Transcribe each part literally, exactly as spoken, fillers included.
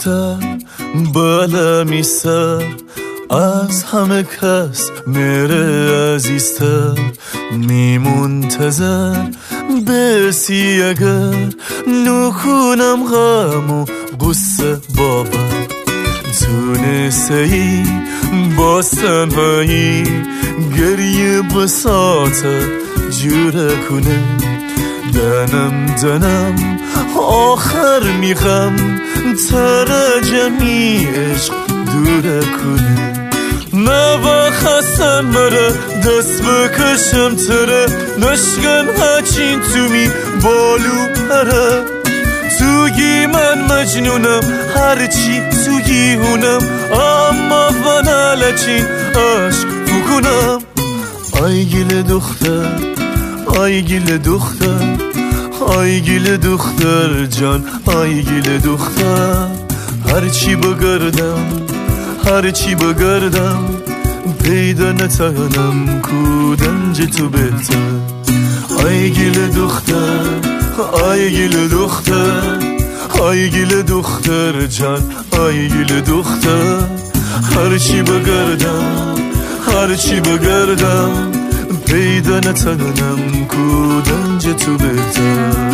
دختر بالمی سر از همه کس میره عزیزتر میمونتظر برسی اگر نکنم غم و قصه باور تونسته ای با تنهایی گریه بساته جوره کنه دنم دنم آخر میخم ترجمی عشق دوره کنه نوا خستم مره دست بکشم تره نشکن هچین تو می بالو پره توگی من مجنونم هرچی توگی هونم اما فنالچی عشق بکنم آی گل دختر آی گل دختر آی گل دختر جان آی گل دختر هرچی بگردم هرچی بگردم پیدا نتانم کودنج تو بهتر آی گل دختر آی گل دختر آی گل دختر جان آی گل دختر هرچی بگردم هرچی بگردم پیدا نتانم کودنج تو بهتر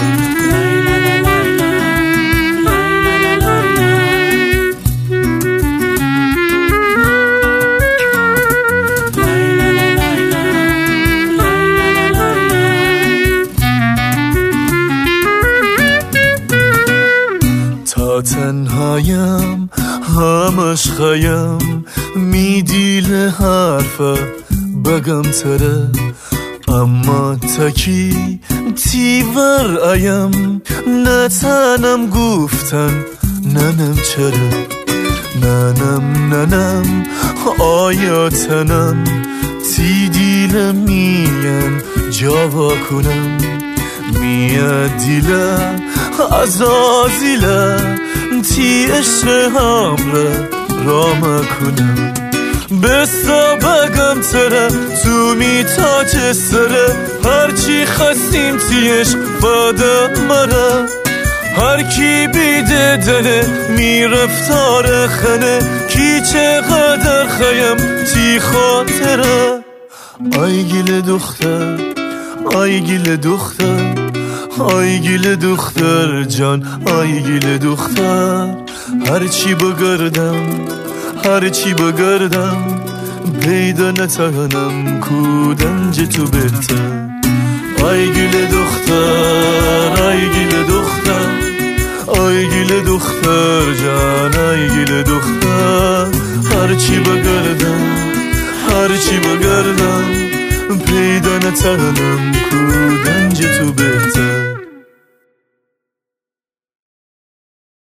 تا تنهایم همش خیم میدیل حرفه بگم تره اما تکی تیور ایم نتنم گفتن ننم چرا ننم ننم آیا تنم تی دیل مین جاوا کنم میاد دیله عزازیله تی عشق همره رام کنم بسا بگم تره تو می تاج سره هرچی خستیم تیش بده مره هر کی بیده دنه می رفتار خنه کی چقدر خیم تی خاطره آی گل دختر آی گل دختر آی گل دختر جان آی گل دختر هرچی بگردم هرچی بگردم پیدا نتانم کودنج تو بهتر آی گل دختر آی گل دختر آی گل دختر جان آی گل دختر هرچی بگردم هرچی بگردم پیدا نتانم کودنج تو بهتر